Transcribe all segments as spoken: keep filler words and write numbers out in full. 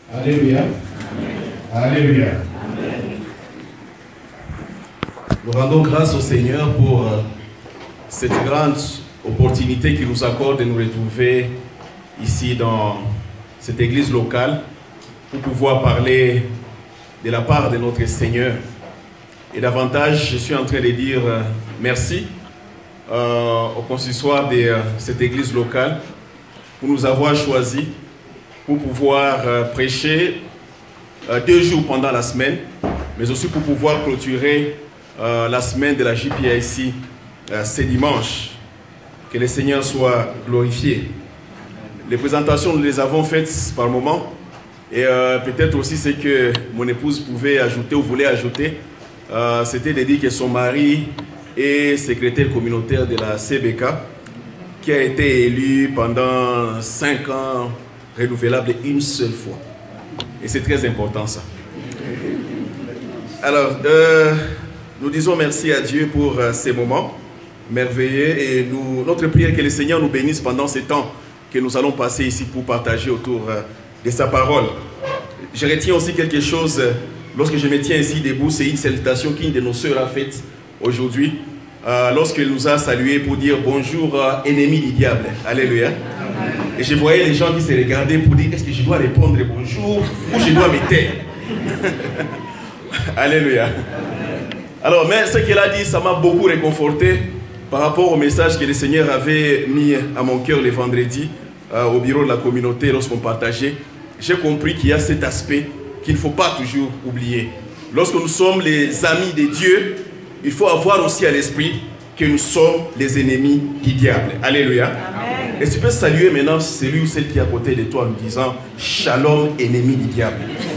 Alléluia. Alléluia. Nous rendons grâce au Seigneur pour euh, cette grande opportunité qu'il nous accorde de nous retrouver ici dans cette église locale pour pouvoir parler de la part de notre Seigneur. Et davantage, je suis en train de dire euh, merci euh, au consistoire de euh, cette église locale pour nous avoir choisis pour pouvoir euh, prêcher euh, deux jours pendant la semaine, mais aussi pour pouvoir clôturer euh, la semaine de la J P I C euh, ce dimanche. Que le Seigneur soit glorifié. Les présentations, nous les avons faites par moment, et euh, peut-être aussi ce que mon épouse pouvait ajouter ou voulait ajouter, euh, c'était de dire que son mari est secrétaire communautaire de la C B K, qui a été élu pendant cinq ans, renouvelable une seule fois. Et c'est très important ça. Alors, euh, nous disons merci à Dieu pour euh, ces moments merveilleux et nous, notre prière que le Seigneur nous bénisse pendant ces temps que nous allons passer ici pour partager autour euh, de sa parole. Je retiens aussi quelque chose, euh, lorsque je me tiens ici debout, c'est une salutation qu'une de nos sœurs a faite aujourd'hui, euh, lorsqu'elle nous a salué pour dire bonjour euh, ennemi du diable. Alléluia. Et je voyais les gens qui se regardaient pour dire est-ce que je dois répondre bonjour ou je dois me taire. Alléluia. Alors, mais ce qu'elle a dit, ça m'a beaucoup réconforté par rapport au message que le Seigneur avait mis à mon cœur le vendredi euh, au bureau de la communauté lorsqu'on partageait. J'ai compris qu'il y a cet aspect qu'il ne faut pas toujours oublier. Lorsque nous sommes les amis de Dieu, il faut avoir aussi à l'esprit que nous sommes les ennemis du diable. Alléluia. Amen. Et tu peux saluer maintenant celui ou celle qui est à côté de toi en nous disant Shalom, ennemi du diable.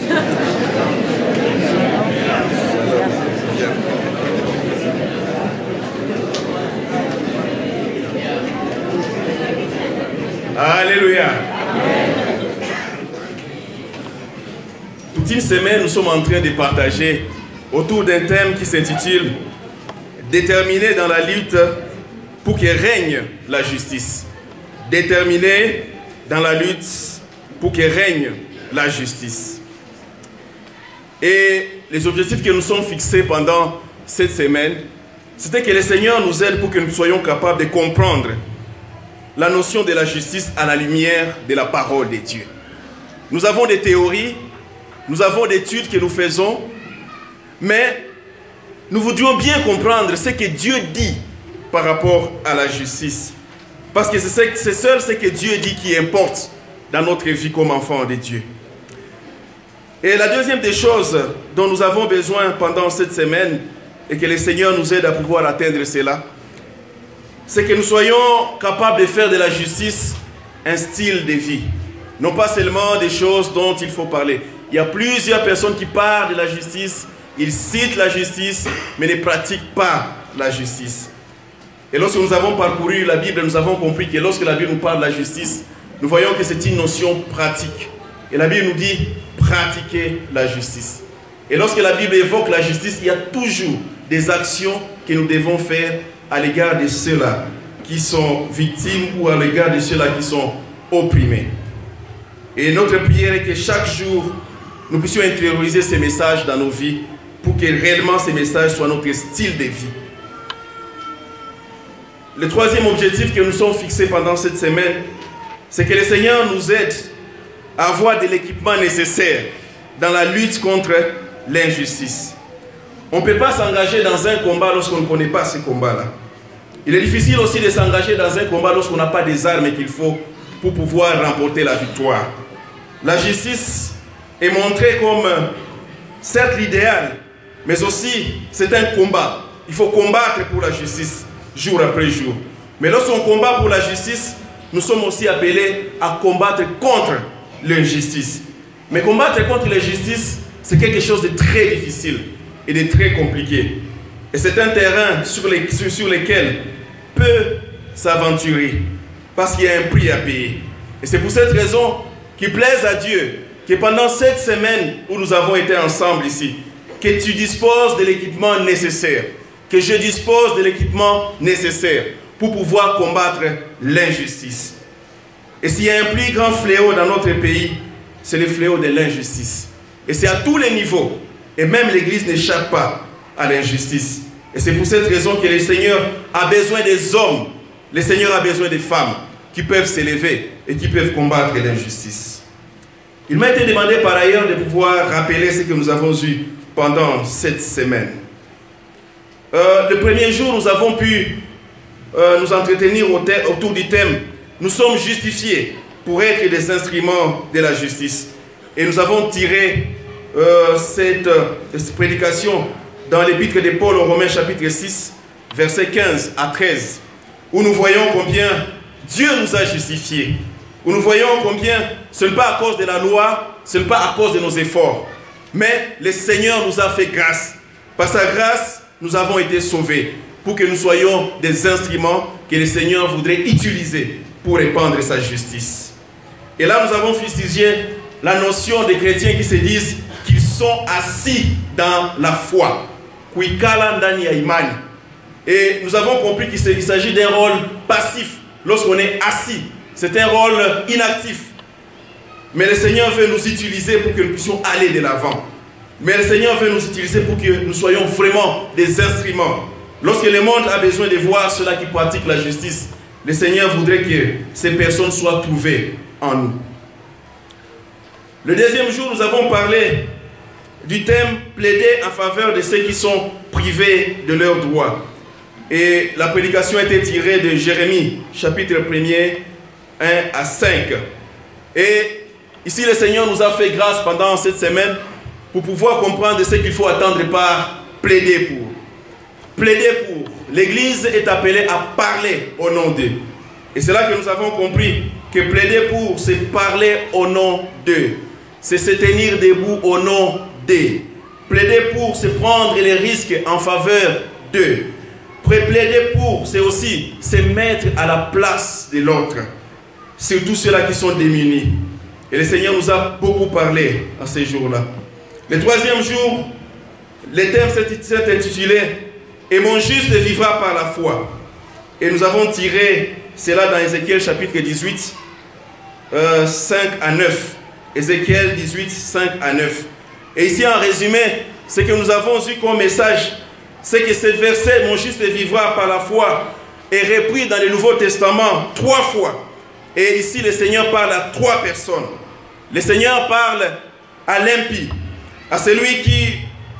Alléluia. Toute une semaine, nous sommes en train de partager autour d'un thème qui s'intitule Déterminé dans la lutte pour que règne la justice. Déterminé dans la lutte pour que règne la justice. Et les objectifs que nous sommes fixés pendant cette semaine, c'était que le Seigneur nous aide pour que nous soyons capables de comprendre la notion de la justice à la lumière de la parole de Dieu. Nous avons des théories, nous avons des études que nous faisons, mais nous voudrions bien comprendre ce que Dieu dit par rapport à la justice. Parce que c'est seul ce que Dieu dit qui importe dans notre vie comme enfants de Dieu. Et la deuxième des choses dont nous avons besoin pendant cette semaine, et que le Seigneur nous aide à pouvoir atteindre cela, c'est que nous soyons capables de faire de la justice un style de vie. Non pas seulement des choses dont il faut parler. Il y a plusieurs personnes qui parlent de la justice, ils citent la justice, mais ne pratiquent pas la justice. Et lorsque nous avons parcouru la Bible, nous avons compris que lorsque la Bible nous parle de la justice, nous voyons que c'est une notion pratique. Et la Bible nous dit pratiquer la justice. Et lorsque la Bible évoque la justice, il y a toujours des actions que nous devons faire à l'égard de ceux-là qui sont victimes ou à l'égard de ceux-là qui sont opprimés. Et notre prière est que chaque jour, nous puissions intérioriser ces messages dans nos vies pour que réellement ces messages soient notre style de vie. Le troisième objectif que nous sommes fixés pendant cette semaine, c'est que le Seigneur nous aide à avoir de l'équipement nécessaire dans la lutte contre l'injustice. On ne peut pas s'engager dans un combat lorsqu'on ne connaît pas ce combat-là. Il est difficile aussi de s'engager dans un combat lorsqu'on n'a pas des armes qu'il faut pour pouvoir remporter la victoire. La justice est montrée comme, certes, l'idéal, mais aussi c'est un combat. Il faut combattre pour la justice, jour après jour. Mais lorsqu'on combat pour la justice, nous sommes aussi appelés à combattre contre l'injustice. Mais combattre contre l'injustice, c'est quelque chose de très difficile et de très compliqué. Et c'est un terrain sur, les, sur, sur lequel peut s'aventurer, parce qu'il y a un prix à payer. Et c'est pour cette raison qu'il plaise à Dieu que pendant cette semaine où nous avons été ensemble ici, que tu disposes de l'équipement nécessaire, que je dispose de l'équipement nécessaire pour pouvoir combattre l'injustice. Et s'il y a un plus grand fléau dans notre pays, c'est le fléau de l'injustice. Et c'est à tous les niveaux. Et même l'Église n'échappe pas à l'injustice. Et c'est pour cette raison que le Seigneur a besoin des hommes. Le Seigneur a besoin des femmes qui peuvent s'élever et qui peuvent combattre l'injustice. Il m'a été demandé par ailleurs de pouvoir rappeler ce que nous avons eu pendant cette semaine. Euh, le premier jour, nous avons pu euh, nous entretenir autour du thème « Nous sommes justifiés pour être des instruments de la justice ». Et nous avons tiré euh, cette, euh, cette prédication dans l'épître de Paul aux Romains chapitre six, versets quinze à treize, où nous voyons combien Dieu nous a justifiés, où nous voyons combien ce n'est pas à cause de la loi, ce n'est pas à cause de nos efforts, mais le Seigneur nous a fait grâce. Par sa grâce, nous avons été sauvés pour que nous soyons des instruments que le Seigneur voudrait utiliser pour répandre sa justice. Et là, nous avons fustigé la notion des chrétiens qui se disent qu'ils sont assis dans la foi. Et nous avons compris qu'il s'agit d'un rôle passif lorsqu'on est assis. C'est un rôle inactif. Mais le Seigneur veut nous utiliser pour que nous puissions aller de l'avant. Mais le Seigneur veut nous utiliser pour que nous soyons vraiment des instruments. Lorsque le monde a besoin de voir ceux-là qui pratiquent la justice, le Seigneur voudrait que ces personnes soient trouvées en nous. Le deuxième jour, nous avons parlé du thème « Plaider en faveur de ceux qui sont privés de leurs droits ». Et la prédication a été tirée de Jérémie, chapitre premier, un à cinq. Et ici, le Seigneur nous a fait grâce pendant cette semaine pour pouvoir comprendre ce qu'il faut attendre par plaider pour. Plaider pour. L'Église est appelée à parler au nom d'eux. Et c'est là que nous avons compris que plaider pour, c'est parler au nom d'eux. C'est se tenir debout au nom d'eux. Plaider pour, c'est prendre les risques en faveur d'eux. Plaider pour, c'est aussi se mettre à la place de l'autre. Surtout ceux-là qui sont démunis. Et le Seigneur nous a beaucoup parlé à ces jours-là. Le troisième jour, le thème s'est intitulé « Et mon juste vivra par la foi ». Et nous avons tiré cela dans Ézéchiel chapitre dix-huit, euh, cinq à neuf. Ézéchiel dix-huit, cinq à neuf. Et ici, en résumé, ce que nous avons eu comme message, c'est que ce verset « Mon juste vivra par la foi » est repris dans le Nouveau Testament trois fois. Et ici, le Seigneur parle à trois personnes. Le Seigneur parle à l'impie, à celui qui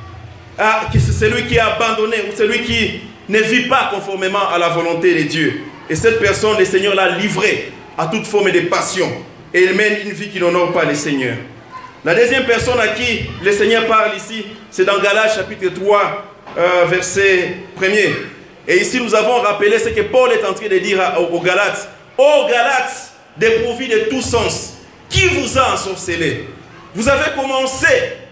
a, qui, celui qui a abandonné, ou celui qui ne vit pas conformément à la volonté de Dieu. Et cette personne, le Seigneur l'a livrée à toute forme de passion. Et il mène une vie qui n'honore pas le Seigneur. La deuxième personne à qui le Seigneur parle ici, c'est dans Galates chapitre trois, euh, verset premier. Et ici, nous avons rappelé ce que Paul est en train de dire aux Galates. Ô Galates, dépourvus de tout sens, qui vous a ensorcelé? Vous avez commencé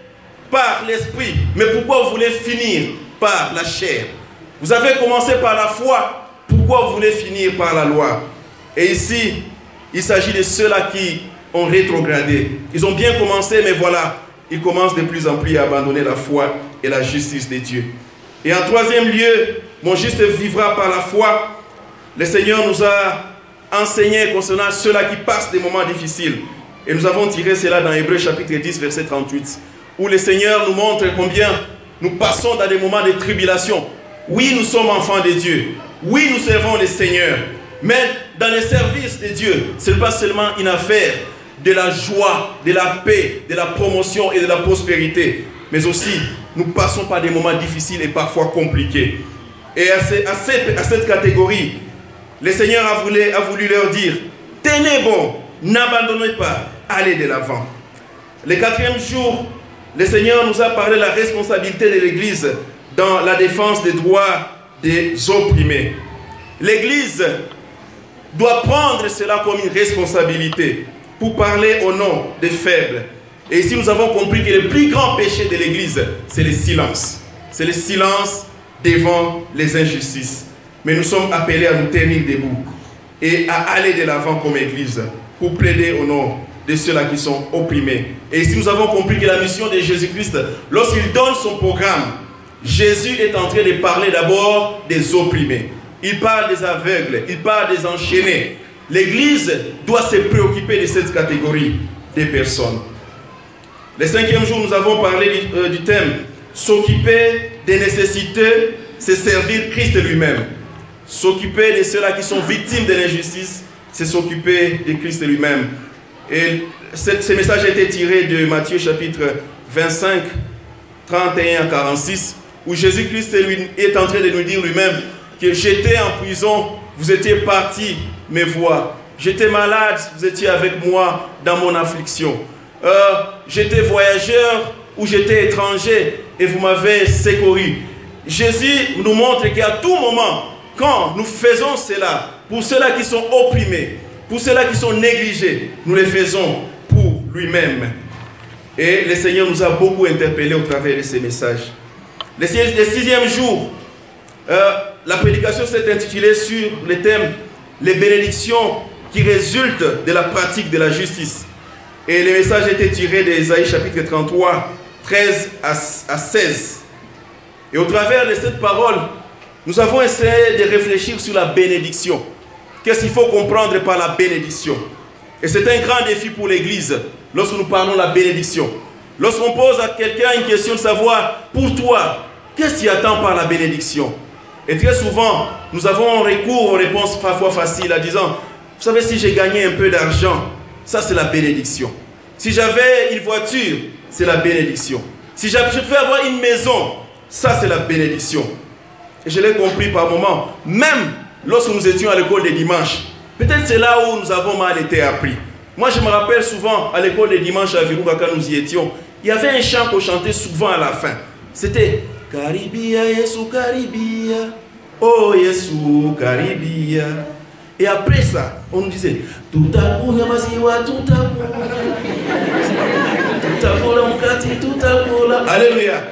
par l'esprit, mais pourquoi vous voulez finir par la chair? Vous avez commencé par la foi, pourquoi vous voulez finir par la loi? Et ici, il s'agit de ceux-là qui ont rétrogradé. Ils ont bien commencé, mais voilà, ils commencent de plus en plus à abandonner la foi et la justice de Dieu. Et en troisième lieu, mon juste vivra par la foi. Le Seigneur nous a enseigné concernant ceux-là qui passent des moments difficiles. Et nous avons tiré cela dans Hébreux chapitre dix, verset trente-huit, où le Seigneur nous montre combien nous passons dans des moments de tribulation. Oui, nous sommes enfants de Dieu. Oui, nous servons le Seigneur. Mais dans le service de Dieu, ce n'est pas seulement une affaire de la joie, de la paix, de la promotion et de la prospérité. Mais aussi, nous passons par des moments difficiles et parfois compliqués. Et à, ce, à, cette, à cette catégorie, le Seigneur a voulu, a voulu leur dire, tenez bon, n'abandonnez pas, allez de l'avant. Le quatrième jour, le Seigneur nous a parlé de la responsabilité de l'Église dans la défense des droits des opprimés. L'Église doit prendre cela comme une responsabilité pour parler au nom des faibles. Et ici, nous avons compris que le plus grand péché de l'Église, c'est le silence. C'est le silence devant les injustices. Mais nous sommes appelés à nous tenir debout et à aller de l'avant comme Église pour plaider au nom de ceux-là qui sont opprimés. Et ici, nous avons compris que la mission de Jésus-Christ, lorsqu'il donne son programme, Jésus est en train de parler d'abord des opprimés. Il parle des aveugles, il parle des enchaînés. L'Église doit se préoccuper de cette catégorie de personnes. Le cinquième jour, nous avons parlé du, euh, du thème « S'occuper des nécessités, c'est servir Christ lui-même ». S'occuper de ceux-là qui sont victimes de l'injustice, c'est s'occuper de Christ lui-même. Et ce, ce message a été tiré de Matthieu chapitre vingt-cinq, trente et un à quarante-six, où Jésus-Christ est en train de nous dire lui-même que j'étais en prison, vous étiez partis me voir. J'étais malade, vous étiez avec moi dans mon affliction. Euh, j'étais voyageur ou j'étais étranger et vous m'avez secouru. Jésus nous montre qu'à tout moment, quand nous faisons cela, pour ceux-là qui sont opprimés, pour ceux-là qui sont négligés, nous les faisons pour lui-même. Et le Seigneur nous a beaucoup interpellés au travers de ces messages. Le sixième jour, euh, la prédication s'est intitulée sur le thème « Les bénédictions qui résultent de la pratique de la justice ». Et le message a été tiré d'Ésaïe chapitre trente-trois, treize à seize. Et au travers de cette parole, nous avons essayé de réfléchir sur la bénédiction. Qu'est-ce qu'il faut comprendre par la bénédiction? Et c'est un grand défi pour l'Église lorsque nous parlons de la bénédiction. Lorsqu'on pose à quelqu'un une question de savoir, pour toi, qu'est-ce qui attend par la bénédiction? Et très souvent, nous avons recours aux réponses parfois faciles en disant, vous savez, si j'ai gagné un peu d'argent, ça c'est la bénédiction. Si j'avais une voiture, c'est la bénédiction. Si je pouvais avoir une maison, ça c'est la bénédiction. Et je l'ai compris par moment, même lorsque nous étions à l'école des dimanches, peut-être c'est là où nous avons mal été appris. Moi je me rappelle souvent à l'école des dimanches à Virunga quand nous y étions, il y avait un chant qu'on chantait souvent à la fin. C'était Karibia, Yesu Karibia, oh Yesu Karibia. Et après ça, on nous disait Tutakuna maziwa, tutakuna, tutakula mkati, tutakula. Alléluia.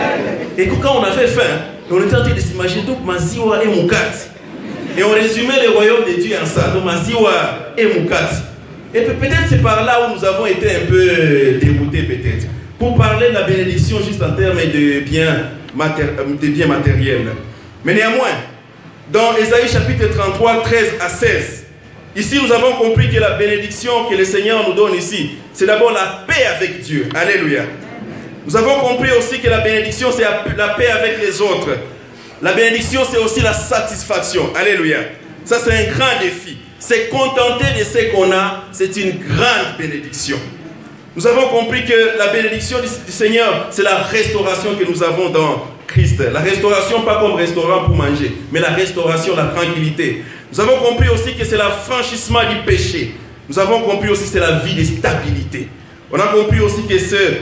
Et quand on avait faim, on était en train de s'imaginer donc maziwa et mukati. Et on résumait le royaume de Dieu en ça, donc maziwa et mukati. Et peut-être c'est par là où nous avons été un peu dégoûtés peut-être. Pour parler de la bénédiction juste en termes de biens, matér de biens matériels. Mais néanmoins, dans Ésaïe chapitre trente-trois, treize à seize, ici nous avons compris que la bénédiction que le Seigneur nous donne ici, c'est d'abord la paix avec Dieu. Alléluia. Nous avons compris aussi que la bénédiction, c'est la paix avec les autres. La bénédiction, c'est aussi la satisfaction. Alléluia. Ça, c'est un grand défi. C'est contenter de ce qu'on a, c'est une grande bénédiction. Nous avons compris que la bénédiction du Seigneur, c'est la restauration que nous avons dans Christ. La restauration, pas comme restaurant pour manger, mais la restauration, la tranquillité. Nous avons compris aussi que c'est l'affranchissement du péché. Nous avons compris aussi que c'est la vie de stabilité. On a compris aussi que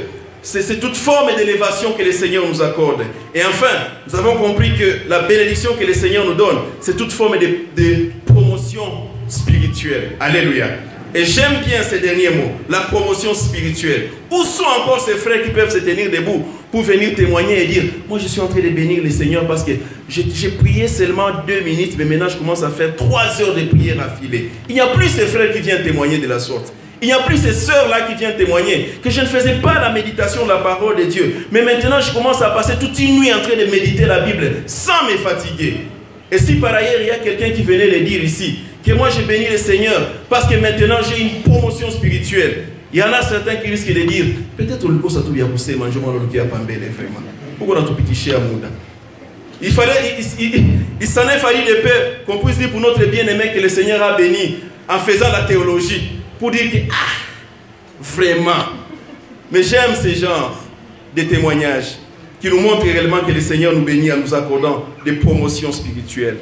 c'est toute forme d'élévation que le Seigneur nous accorde. Et enfin, nous avons compris que la bénédiction que le Seigneur nous donne, c'est toute forme de, de promotion spirituelle. Alléluia. Et j'aime bien ces derniers mots, la promotion spirituelle. Où sont encore ces frères qui peuvent se tenir debout pour venir témoigner et dire, moi je suis en train de bénir le Seigneur parce que j'ai prié seulement deux minutes, mais maintenant je commence à faire trois heures de prière affilée. Il n'y a plus ces frères qui viennent témoigner de la sorte. Il n'y a plus ces sœurs-là qui viennent témoigner que je ne faisais pas la méditation de la parole de Dieu. Mais maintenant je commence à passer toute une nuit en train de méditer la Bible sans me fatiguer. Et si par ailleurs il y a quelqu'un qui venait le dire ici, que moi je bénis le Seigneur parce que maintenant j'ai une promotion spirituelle. Il y en a certains qui risquent de dire, peut-être le ça tout bien poussé, mangeons le qui a pambé vraiment. Pourquoi on a tout petit cher à Mouda? Il fallait, il, il, il, il s'en est fallu de peur qu'on puisse dire pour notre bien-aimé que le Seigneur a béni en faisant la théologie. Pour dire que, ah, vraiment. Mais j'aime ce genre de témoignages qui nous montrent réellement que le Seigneur nous bénit en nous accordant des promotions spirituelles.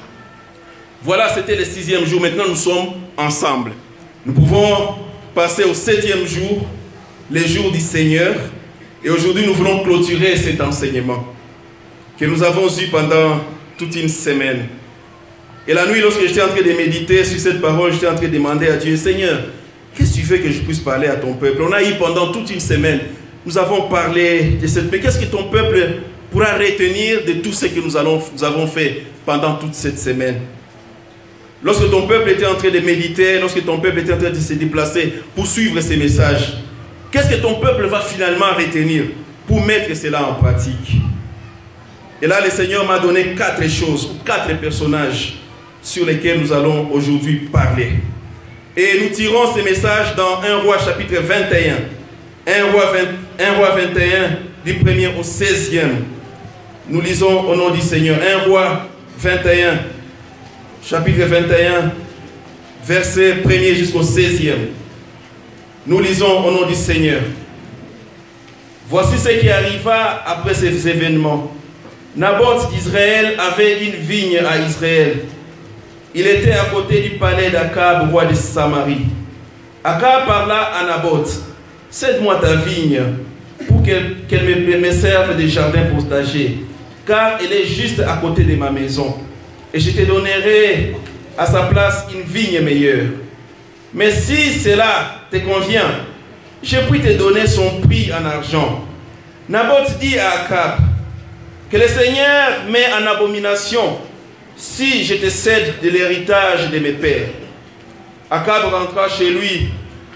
Voilà, c'était le sixième jour. Maintenant, nous sommes ensemble. Nous pouvons passer au septième jour, le jour du Seigneur. Et aujourd'hui, nous voulons clôturer cet enseignement que nous avons eu pendant toute une semaine. Et la nuit, lorsque j'étais en train de méditer sur cette parole, j'étais en train de demander à Dieu, Seigneur, qu'est-ce que tu veux que je puisse parler à ton peuple? On a eu pendant toute une semaine, nous avons parlé de cette paix. Qu'est-ce que ton peuple pourra retenir de tout ce que nous, allons, nous avons fait pendant toute cette semaine? Lorsque ton peuple était en train de méditer, lorsque ton peuple était en train de se déplacer pour suivre ces messages, qu'est-ce que ton peuple va finalement retenir pour mettre cela en pratique? Et là, le Seigneur m'a donné quatre choses, quatre personnages sur lesquels nous allons aujourd'hui parler. Et nous tirons ces messages dans un roi chapitre vingt et un. un roi vingt et un, du premier au seizième. Nous lisons au nom du Seigneur. un roi vingt et un, chapitre vingt et un, verset premier jusqu'au seizième. Nous lisons au nom du Seigneur. Voici ce qui arriva après ces événements. Naboth d'Israël avait une vigne à Israël. Il était à côté du palais d'Akab, roi de Samarie. Akab parla à Naboth: cède-moi ta vigne pour qu'elle qu'elle me, me serve de jardin potager, car elle est juste à côté de ma maison. Et je te donnerai à sa place une vigne meilleure. Mais si cela te convient, je puis te donner son prix en argent. Naboth dit à Akab: que le Seigneur met en abomination si je te cède de l'héritage de mes pères. Akab rentra chez lui,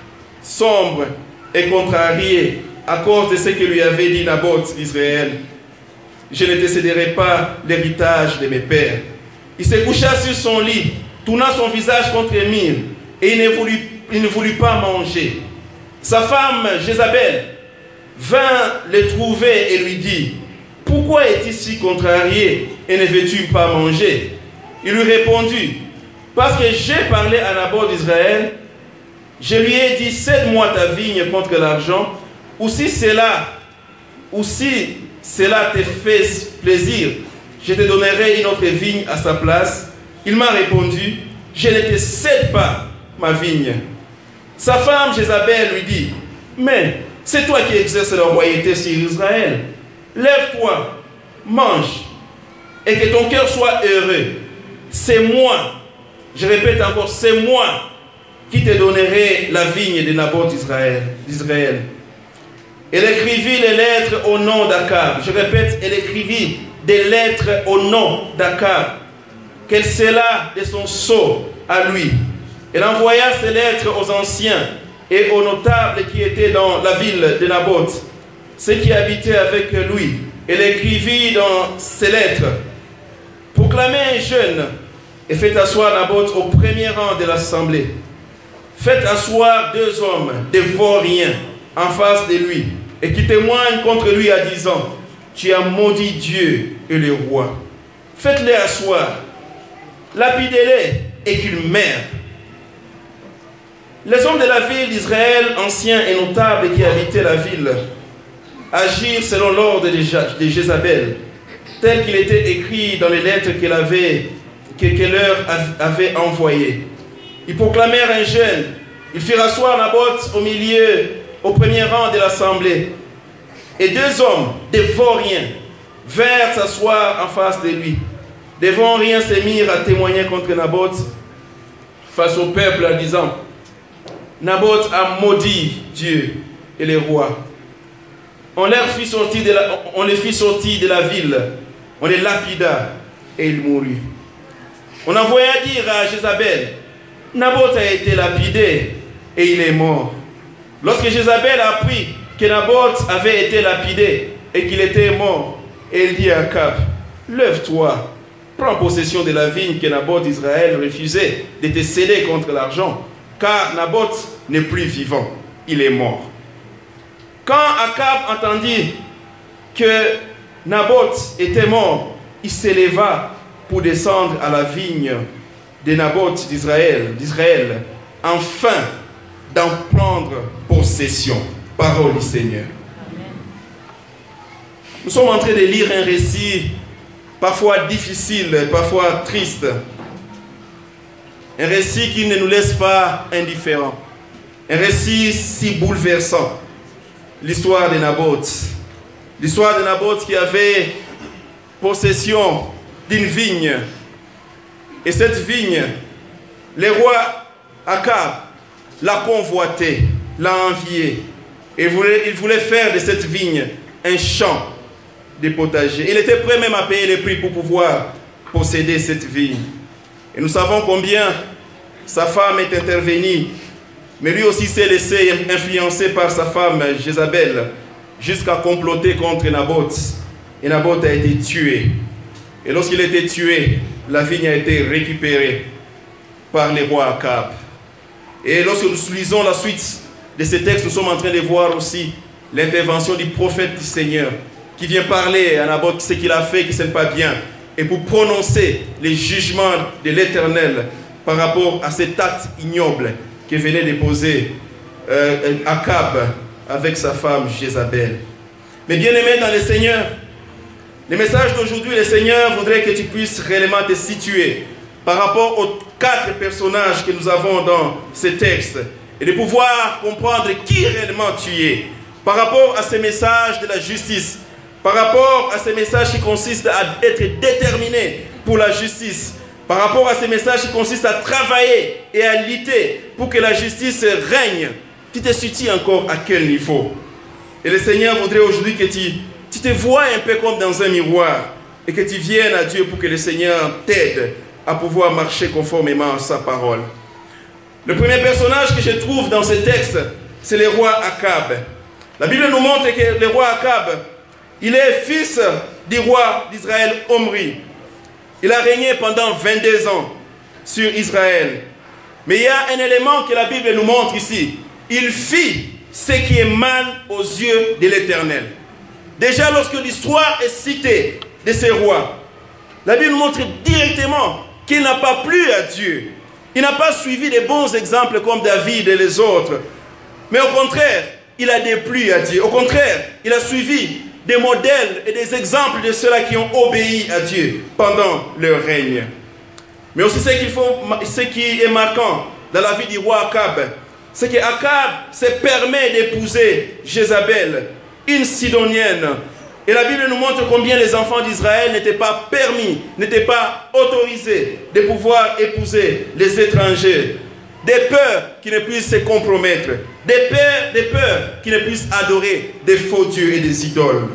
sombre et contrarié à cause de ce que lui avait dit Naboth d'Israël. Je ne te céderai pas l'héritage de mes pères. Il se coucha sur son lit, tourna son visage contre Émile, et il ne voulut, il ne voulut pas manger. Sa femme, Jézabel, vint le trouver et lui dit: pourquoi es-tu si contrarié et ne veux-tu pas manger? Il lui répondit: parce que j'ai parlé à Naboth d'Israël, je lui ai dit: cède-moi ta vigne contre l'argent, ou si cela, ou si cela te fait plaisir, je te donnerai une autre vigne à sa place. Il m'a répondu: je ne te cède pas ma vigne. Sa femme Jézabel lui dit: mais c'est toi qui exerces la royauté sur Israël. Lève-toi, mange, et que ton cœur soit heureux. C'est moi, je répète encore, c'est moi qui te donnerai la vigne de Naboth d'Israël. Elle écrivit les lettres au nom d'Akab. Je répète, elle écrivit des lettres au nom d'Akab, qu'elle scella de son sceau à lui. Elle envoya ces lettres aux anciens et aux notables qui étaient dans la ville de Naboth, ceux qui habitaient avec lui. Elle écrivit dans ces lettres: proclamez un jeûne et faites asseoir Naboth au premier rang de l'assemblée. Faites asseoir deux hommes, des vauriens, en face de lui, et qui témoignent contre lui en disant: tu as maudit Dieu et le roi. Faites-les asseoir, lapidez-les et qu'ils meurent. Les hommes de la ville d'Israël, anciens et notables qui habitaient la ville, agirent selon l'ordre de Jézabel, tel qu'il était écrit dans les lettres qu'elle avait, qu'elle leur avait envoyées. Ils proclamèrent un jeûne. Ils firent asseoir Naboth au milieu, au premier rang de l'assemblée. Et deux hommes, des vauriens, vinrent s'asseoir en face de lui. Des vauriens se mirent à témoigner contre Naboth face au peuple en disant: Naboth a maudit Dieu et les rois. On les fit sortir de la, on les fit sortir de la ville, on les lapida et il mourut. On envoya dire à Jézabel: Naboth a été lapidé et il est mort. Lorsque Jézabel a appris que Naboth avait été lapidé et qu'il était mort, elle dit à Akab: lève-toi, prends possession de la vigne que Naboth d'Israël refusait de te céder contre l'argent, car Naboth n'est plus vivant, il est mort. Quand Akab entendit que Naboth était mort, il s'éleva pour descendre à la vigne de Naboth d'Israël, d'Israël, afin d'en prendre possession. Parole du Seigneur. Amen. Nous sommes en train de lire un récit parfois difficile, parfois triste. Un récit qui ne nous laisse pas indifférents. Un récit si bouleversant. L'histoire de Naboth. L'histoire de Naboth qui avait possession d'une vigne. Et cette vigne, le roi Akab l'a convoité, l'a envié. Et voulait, il voulait faire de cette vigne un champ de potager. Il était prêt même à payer les prix pour pouvoir posséder cette vigne. Et nous savons combien sa femme est intervenue. Mais lui aussi s'est laissé influencer par sa femme Jézabel jusqu'à comploter contre Naboth. Et Naboth a été tué. Et lorsqu'il a été tué, la vigne a été récupérée par le roi Akab. Et lorsque nous lisons la suite de ces textes, nous sommes en train de voir aussi l'intervention du prophète du Seigneur qui vient parler à Naboth ce qu'il a fait, qui ce n'est pas bien, et pour prononcer les jugements de l'Éternel par rapport à cet acte ignoble que venait déposer euh, Akab avec sa femme Jézabel. Mais bien aimé dans le Seigneur, le message d'aujourd'hui, le Seigneur voudrait que tu puisses réellement te situer par rapport aux quatre personnages que nous avons dans ce texte et de pouvoir comprendre qui réellement tu es par rapport à ce message de la justice, par rapport à ce message qui consiste à être déterminé pour la justice, par rapport à ce message qui consiste à travailler et à lutter pour que la justice règne. Tu te situes encore à quel niveau? Et le Seigneur voudrait aujourd'hui que tu, tu te vois un peu comme dans un miroir et que tu viennes à Dieu pour que le Seigneur t'aide à pouvoir marcher conformément à sa parole. Le premier personnage que je trouve dans ce texte, c'est le roi Akab. La Bible nous montre que le roi Akab, il est fils du roi d'Israël Omri. Il a régné pendant vingt-deux ans sur Israël. Mais il y a un élément que la Bible nous montre ici. Il fit ce qui est mal aux yeux de l'Éternel. Déjà, lorsque l'histoire est citée de ces rois, la Bible nous montre directement qu'il n'a pas plu à Dieu. Il n'a pas suivi des bons exemples comme David et les autres. Mais au contraire, il a déplu à Dieu. Au contraire, il a suivi des modèles et des exemples de ceux-là qui ont obéi à Dieu pendant leur règne. Mais aussi ce, qu'il faut, ce qui est marquant dans la vie du roi Akab, c'est qu'Akab se permet d'épouser Jézabel, une Sidonienne. Et la Bible nous montre combien les enfants d'Israël n'étaient pas permis, n'étaient pas autorisés de pouvoir épouser les étrangers. Des peurs qui ne puissent se compromettre, des peurs, des peurs qui ne puissent adorer des faux dieux et des idoles.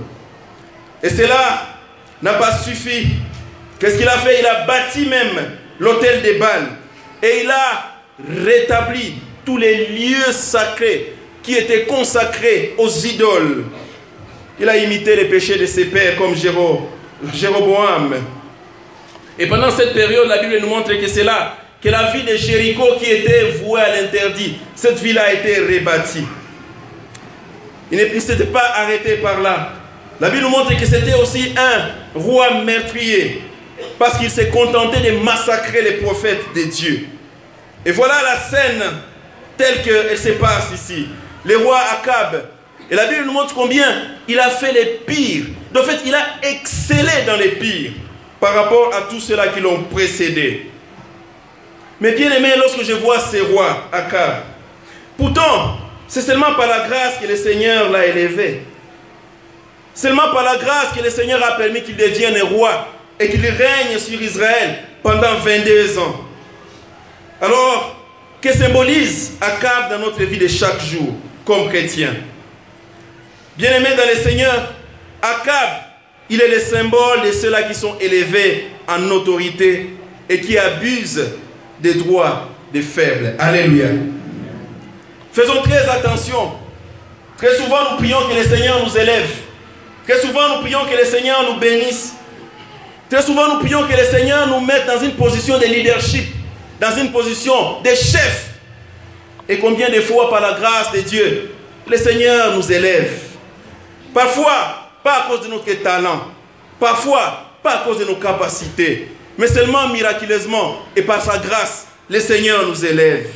Et cela n'a pas suffi. Qu'est-ce qu'il a fait? Il a bâti même l'autel des Baals et il a rétabli tous les lieux sacrés qui étaient consacrés aux idoles. Il a imité les péchés de ses pères comme Jéro, Jéroboam. Et pendant cette période, la Bible nous montre que c'est là que la ville de Jéricho qui était vouée à l'interdit, cette ville a été rebâtie. Il ne s'était pas arrêté par là. La Bible nous montre que c'était aussi un roi meurtrier parce qu'il s'est contenté de massacrer les prophètes de Dieu. Et voilà la scène telle qu'elle se passe ici. Le roi Akab, et la Bible nous montre combien il a fait les pires. En fait, il a excellé dans les pires par rapport à tous ceux-là qui l'ont précédé. Mais bien aimé, lorsque je vois ces rois, Akab, pourtant, c'est seulement par la grâce que le Seigneur l'a élevé. Seulement par la grâce que le Seigneur a permis qu'il devienne roi et qu'il règne sur Israël pendant vingt-deux ans. Alors, que symbolise Akab dans notre vie de chaque jour, comme chrétien? Bien aimé dans le Seigneur, Akab, il est le symbole de ceux-là qui sont élevés en autorité et qui abusent des droits des faibles. Alléluia. Faisons très attention. Très souvent, nous prions que le Seigneur nous élève. Très souvent, nous prions que le Seigneur nous bénisse. Très souvent, nous prions que le Seigneur nous mette dans une position de leadership, dans une position de chef. Et combien de fois, par la grâce de Dieu, le Seigneur nous élève. Parfois, pas à cause de notre talent. Parfois, pas à cause de nos capacités. Mais seulement miraculeusement et par sa grâce, le Seigneur nous élève.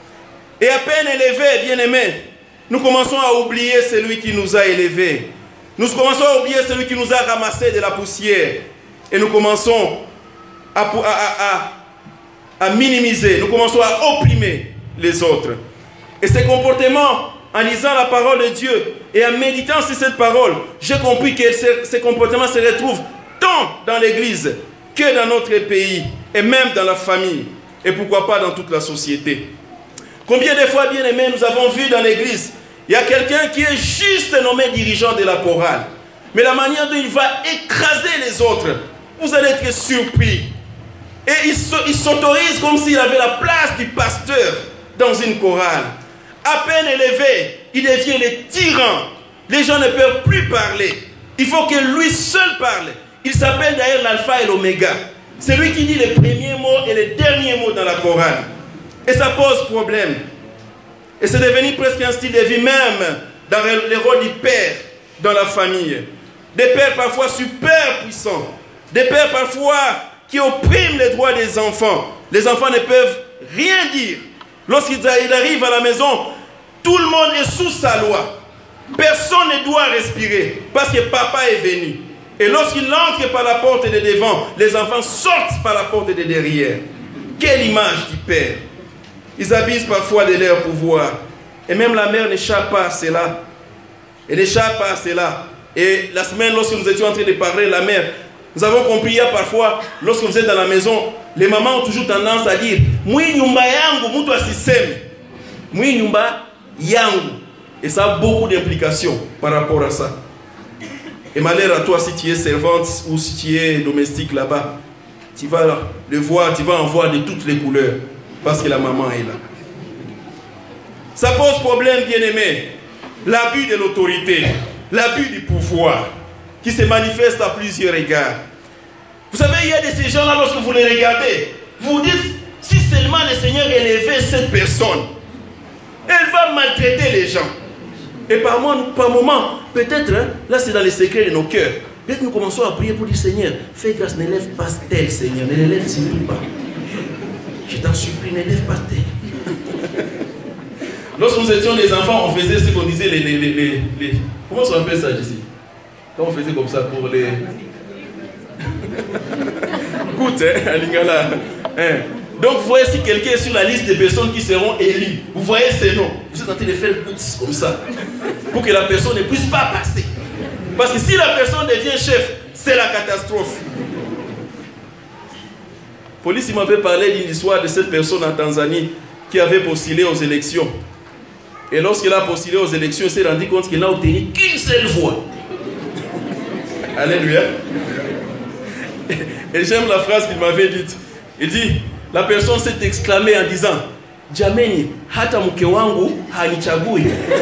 Et à peine élevés, bien-aimés, nous commençons à oublier celui qui nous a élevés. Nous commençons à oublier celui qui nous a ramassé de la poussière. Et nous commençons à, à, à, à minimiser, nous commençons à opprimer les autres. Et ces comportements, en lisant la parole de Dieu et en méditant sur cette parole, j'ai compris que ces, ces comportements se retrouvent tant dans l'Église que dans notre pays et même dans la famille et pourquoi pas dans toute la société. Combien de fois, bien aimés, nous avons vu dans l'Église, il y a quelqu'un qui est juste nommé dirigeant de la chorale, mais la manière dont il va écraser les autres, vous allez être surpris. Et il s'autorise comme s'il avait la place du pasteur dans une chorale. À peine élevé, il devient le tyran. Les gens ne peuvent plus parler. Il faut que lui seul parle. Il s'appelle d'ailleurs l'alpha et l'oméga. C'est lui qui dit les premiers mots et les derniers mots dans la chorale. Et ça pose problème. Et c'est devenu presque un style de vie même dans les rôles du père dans la famille. Des pères parfois super puissants. Des pères parfois qui oppriment les droits des enfants. Les enfants ne peuvent rien dire. Lorsqu'il arrive à la maison, tout le monde est sous sa loi. Personne ne doit respirer parce que papa est venu. Et lorsqu'il entre par la porte de devant, les enfants sortent par la porte de derrière. Quelle image du père! Ils abusent parfois de leur pouvoir. Et même la mère n'échappe pas à cela. Elle n'échappe pas à cela. Et la semaine, lorsque nous étions en train de parler, la mère, nous avons compris hier parfois, lorsque vous êtes dans la maison, les mamans ont toujours tendance à dire Mui nyumba yangu, mutu asiseme. Mui nyumba yangu. Et ça a beaucoup d'implications par rapport à ça. Et malheur à toi si tu es servante ou si tu es domestique là-bas. Tu vas le voir, tu vas en voir de toutes les couleurs. Parce que la maman est là. Ça pose problème, bien-aimé. L'abus de l'autorité, l'abus du pouvoir, qui se manifeste à plusieurs égards. Vous savez, il y a de ces gens-là, lorsque vous les regardez, vous vous dites, si seulement le Seigneur élevait cette personne, elle va maltraiter les gens. Et par moment, par moment peut-être, hein, là c'est dans les secrets de nos cœurs, peut-être nous commençons à prier pour dire, Seigneur, fais grâce, n'élève pas tel, Seigneur, ne l'élève surtout pas. Je t'en supplie, n'élève pas tel. Lorsque nous étions des enfants, on faisait ce qu'on disait, les, les, les, les, les... Comment on appelle ça ici? Quand on faisait comme ça pour les... Écoute, hein, à Lingala. Hein. Donc vous voyez si quelqu'un est sur la liste des personnes qui seront élues, vous voyez ces noms, vous êtes en train de faire le pouce comme ça, pour que la personne ne puisse pas passer. Parce que si la personne devient chef, c'est la catastrophe. Police m'avait parlé d'une histoire de cette personne en Tanzanie qui avait postulé aux élections. Et lorsqu'il a postulé aux élections, il s'est rendu compte qu'il n'a obtenu qu'une seule voix. Alléluia. Et j'aime la phrase qu'il m'avait dite. Il dit, la personne s'est exclamée en disant, Jameni, hata mke wangu hanichagui.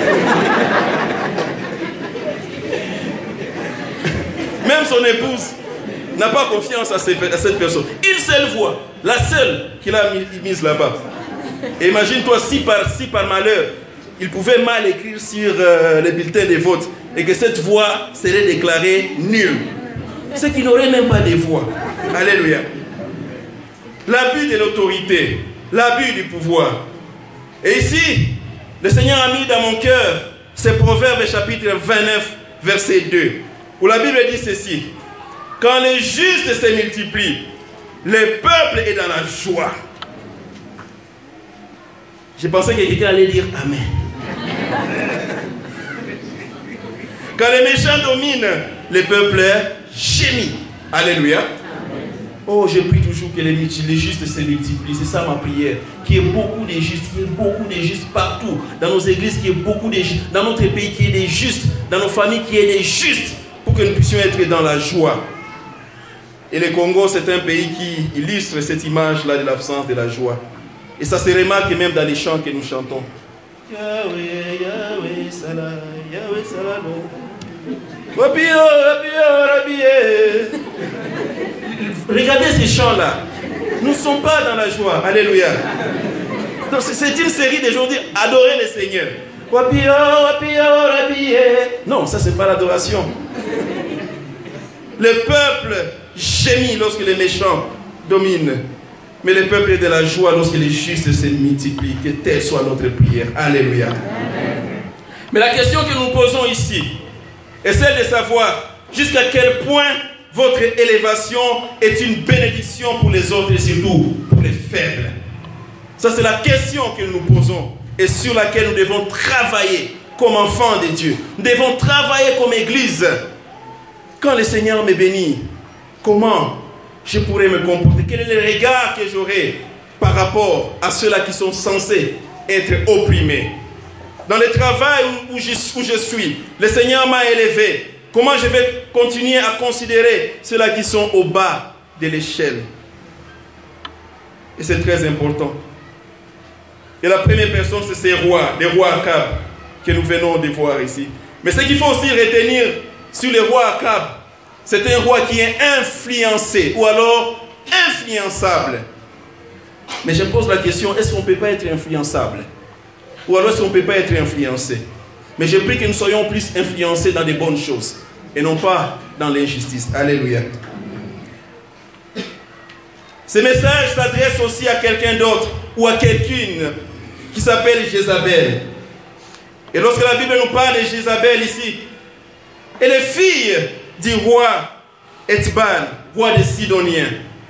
Même son épouse n'a pas confiance à cette personne. Une seule voix, la seule qu'il a mise là-bas. Et imagine-toi si par, si par malheur, il pouvait mal écrire sur euh, les bulletins de vote et que cette voix serait déclarée nulle. Ceux qui n'auraient même pas de voix. Alléluia. L'abus de l'autorité, l'abus du pouvoir. Et ici, le Seigneur a mis dans mon cœur ce Proverbe chapitre vingt-neuf, verset deux, où la Bible dit ceci. Quand les justes se multiplient, le peuple est dans la joie. J'ai pensé que quelqu'un allait dire Amen. Quand les méchants dominent, le peuple gémit. Alléluia. Oh, je prie toujours que les, les justes se multiplient. C'est ça ma prière. Qu'il y ait beaucoup de justes, qu'il y ait beaucoup de justes partout. Dans nos églises, qu'il y ait beaucoup de justes. Dans notre pays, qu'il y ait des justes. Dans nos familles, qu'il y ait des justes. Pour que nous puissions être dans la joie. Et le Congo, c'est un pays qui illustre cette image-là de l'absence de la joie. Et ça se remarque même dans les chants que nous chantons. Yahweh, Yahweh, Salah, Yahweh, Salah, Wapio, Wapio, Rabie. Regardez ces chants-là. Nous ne sommes pas dans la joie. Alléluia. Donc c'est une série de gens dire adorer le Seigneur. Wapio, Wapio, Rabie. Non, ça c'est pas l'adoration. Le peuple gémit lorsque les méchants dominent. Mais le peuple est de la joie lorsque les justes se multiplient. Que telle soit notre prière. Alléluia. Amen. Mais la question que nous posons ici est celle de savoir jusqu'à quel point votre élévation est une bénédiction pour les autres et surtout pour les faibles. Ça, c'est la question que nous nous posons et sur laquelle nous devons travailler comme enfants de Dieu. Nous devons travailler comme Église. Quand le Seigneur me bénit, comment je pourrais me comporter? Quel est le regard que j'aurai par rapport à ceux-là qui sont censés être opprimés? Dans le travail où je, où je suis, le Seigneur m'a élevé. Comment je vais continuer à considérer ceux-là qui sont au bas de l'échelle? Et c'est très important. Et la première personne, c'est ces rois, les rois Akab, que nous venons de voir ici. Mais ce qu'il faut aussi retenir sur le roi Akab, c'est un roi qui est influencé ou alors influençable. Mais je pose la question, est-ce qu'on ne peut pas être influençable? Ou alors est-ce qu'on ne peut pas être influencé? Mais je prie que nous soyons plus influencés dans des bonnes choses et non pas dans l'injustice. Alléluia. Ce message s'adresse aussi à quelqu'un d'autre ou à quelqu'une qui s'appelle Jézabel. Et lorsque la Bible nous parle de Jézabel ici, elle est fille du roi Ethban, roi des Sidoniens.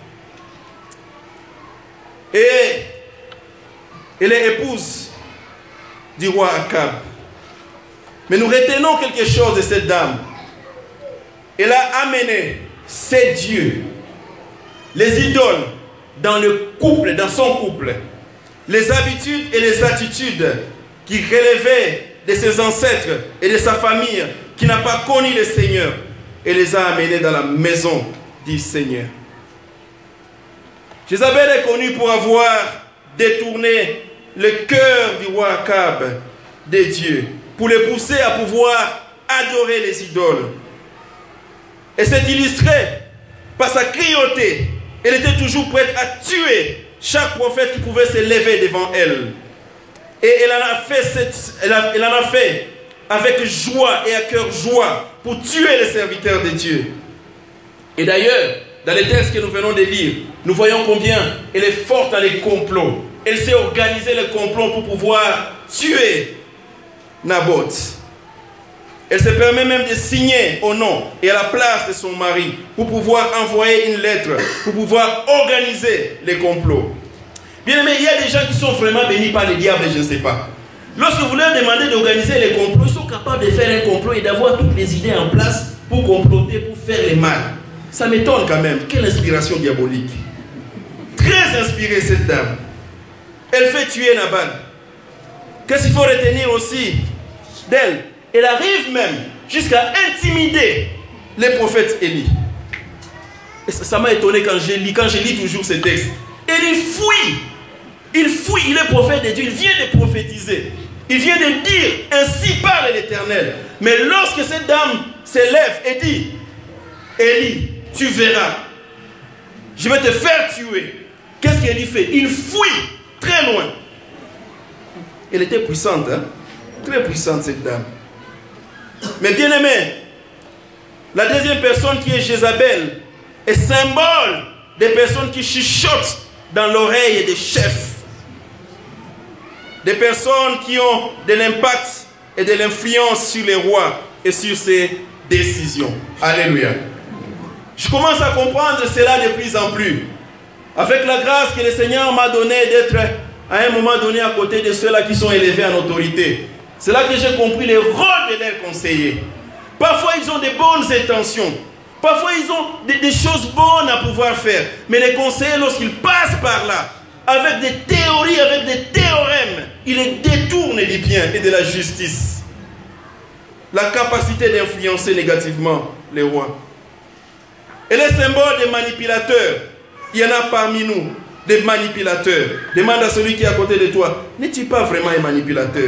Et elle est épouse du roi Akab. Mais nous retenons quelque chose de cette dame. Elle a amené ses dieux, les idoles, dans le couple, dans son couple. Les habitudes et les attitudes qui relevaient de ses ancêtres et de sa famille, qui n'a pas connu le Seigneur, elle les a amenés dans la maison du Seigneur. Jézabel est connue pour avoir détourné le cœur du roi Akab des dieux, pour le pousser à pouvoir adorer les idoles. Et c'est illustré par sa cruauté. Elle était toujours prête à tuer chaque prophète qui pouvait se lever devant elle. Et elle en a fait, cette, elle a, elle en a fait avec joie et à cœur joie pour tuer les serviteurs de Dieu. Et d'ailleurs, dans les textes que nous venons de lire, nous voyons combien elle est forte dans les complots. Elle s'est organisée les complots pour pouvoir tuer Naboth. Elle se permet même de signer au nom et à la place de son mari pour pouvoir envoyer une lettre, pour pouvoir organiser les complots. Bien aimé, il y a des gens qui sont vraiment bénis par le diable, je ne sais pas. Lorsque vous leur demandez d'organiser les complots, ils sont capables de faire un complot et d'avoir toutes les idées en place pour comploter, pour faire le mal. Ça m'étonne quand même. Quelle inspiration diabolique. Très inspirée cette dame. Elle fait tuer Nabal. Qu'est-ce qu'il faut retenir aussi d'elle? Elle arrive même jusqu'à intimider les prophètes Élie. Et ça m'a étonné quand je lis, quand je lis toujours ces textes. Et il fuit. Il fuit, il est prophète de Dieu, il vient de prophétiser. Il vient de dire, ainsi parle l'Éternel. Mais lorsque cette dame se lève et dit, Élie, tu verras, je vais te faire tuer. Qu'est-ce qu'Élie fait? Il fuit très loin. Elle était puissante, hein? Très puissante cette dame. Mais bien aimé, la deuxième personne qui est Jézabel est symbole des personnes qui chuchotent dans l'oreille des chefs. Des personnes qui ont de l'impact et de l'influence sur les rois et sur ses décisions. Alléluia. Je commence à comprendre cela de plus en plus. Avec la grâce que le Seigneur m'a donnée d'être à un moment donné à côté de ceux-là qui sont élevés en autorité. C'est là que j'ai compris le rôle de leurs conseillers. Parfois, ils ont de bonnes intentions. Parfois, ils ont des, des choses bonnes à pouvoir faire. Mais les conseillers, lorsqu'ils passent par là, avec des théories, avec des théorèmes, ils les détournent du bien et de la justice. La capacité d'influencer négativement les rois. Et les symboles des manipulateurs, il y en a parmi nous, des manipulateurs. Demande à celui qui est à côté de toi, n'es-tu pas vraiment un manipulateur?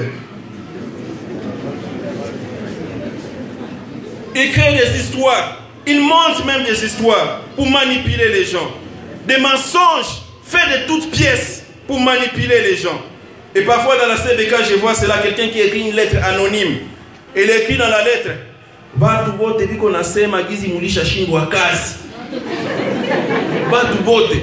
Ils créent des histoires, ils montent même des histoires pour manipuler les gens. Des mensonges faits de toutes pièces pour manipuler les gens. Et parfois dans la C B K, je vois cela, quelqu'un qui écrit une lettre anonyme. Et il écrit dans la lettre, Batu bote biko nasema gizi mulisha shindwa kazi. Batu bote.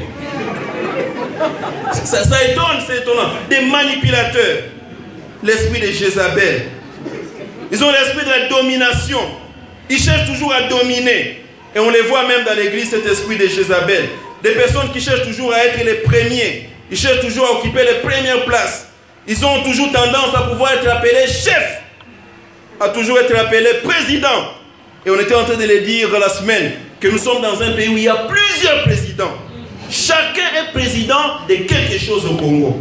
Ça, ça étonne, c'est étonnant. Des manipulateurs. L'esprit de Jézabel. Ils ont l'esprit de la domination. Ils cherchent toujours à dominer. Et on les voit même dans l'église, cet esprit de Jézabel. Des personnes qui cherchent toujours à être les premiers. Ils cherchent toujours à occuper les premières places. Ils ont toujours tendance à pouvoir être appelés chefs. À toujours être appelés présidents. Et on était en train de le dire la semaine, que nous sommes dans un pays où il y a plusieurs présidents. Chacun est président de quelque chose au Congo.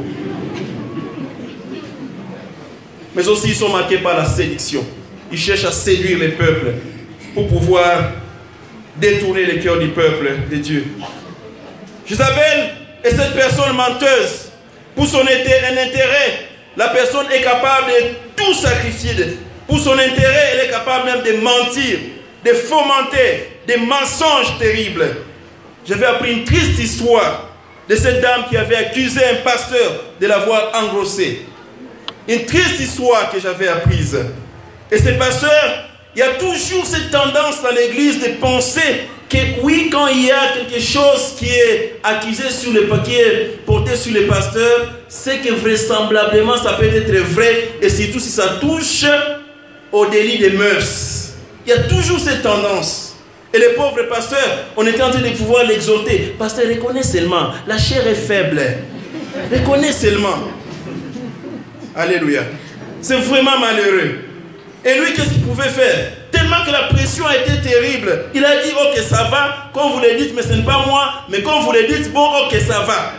Mais aussi ils sont marqués par la séduction. Ils cherchent à séduire les peuples pour pouvoir détourner les cœurs du peuple de Dieu. Jézabel est cette personne menteuse. Pour son intérêt, la personne est capable de tout sacrifier. Pour son intérêt, elle est capable même de mentir, de fomenter des mensonges terribles. J'avais appris une triste histoire de cette dame qui avait accusé un pasteur de l'avoir engrossé. Une triste histoire que j'avais apprise. Et ces pasteurs, il y a toujours cette tendance dans l'église de penser que oui, quand il y a quelque chose qui est accusé sur le qui est porté sur les pasteurs, c'est que vraisemblablement ça peut être vrai, et surtout si ça touche au délit des mœurs. Il y a toujours cette tendance. Et les pauvres pasteurs, on était en train de pouvoir l'exhorter. Pasteur, reconnais seulement, la chair est faible. Reconnais seulement. Alléluia. C'est vraiment malheureux. Et lui, qu'est-ce qu'il pouvait faire? Tellement que la pression a été terrible. Il a dit, ok, ça va. Quand vous le dites, mais ce n'est pas moi. Mais quand vous le dites, bon, ok, ça va.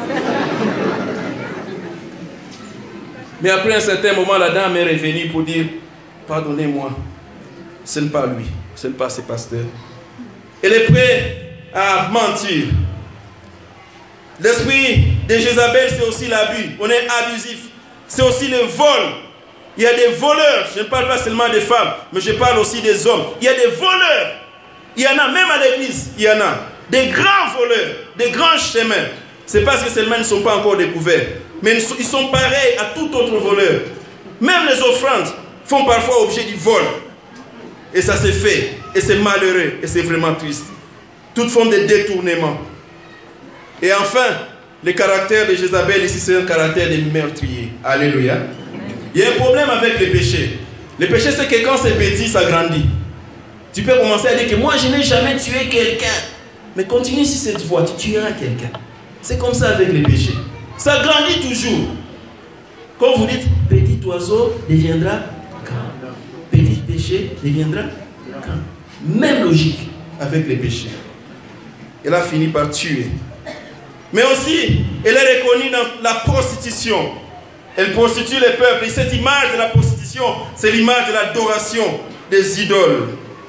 Mais après un certain moment, la dame est revenue pour dire, pardonnez-moi, ce n'est pas lui. Ce n'est pas ce pasteur. Elle est prête à mentir. L'esprit de Jézabel, c'est aussi l'abus. On est abusif. C'est aussi le vol. Il y a des voleurs. Je ne parle pas seulement des femmes, mais je parle aussi des hommes. Il y a des voleurs. Il y en a même à l'église. Il y en a. Des grands voleurs. Des grands chemins. C'est parce que seulement ils ne sont pas encore découverts. Mais ils sont pareils à tout autre voleur. Même les offrandes font parfois objet du vol. Et ça s'est fait. Et c'est malheureux. Et c'est vraiment triste. Toute forme de détournement. Et enfin, le caractère de Jézabel ici, c'est un caractère de meurtrier. Alléluia. Il y a un problème avec le péché. Le péché, c'est que quand c'est petit, ça grandit. Tu peux commencer à dire que moi, je n'ai jamais tué quelqu'un. Mais continue sur cette voie, tu tueras quelqu'un. C'est comme ça avec le péché. Ça grandit toujours. Quand vous dites, petit oiseau deviendra grand. Petit péché deviendra grand. Même logique avec les péchés. Elle a fini par tuer. Mais aussi, elle est reconnue dans la prostitution. Elle prostitue les peuples. Et cette image de la prostitution, c'est l'image de l'adoration des idoles.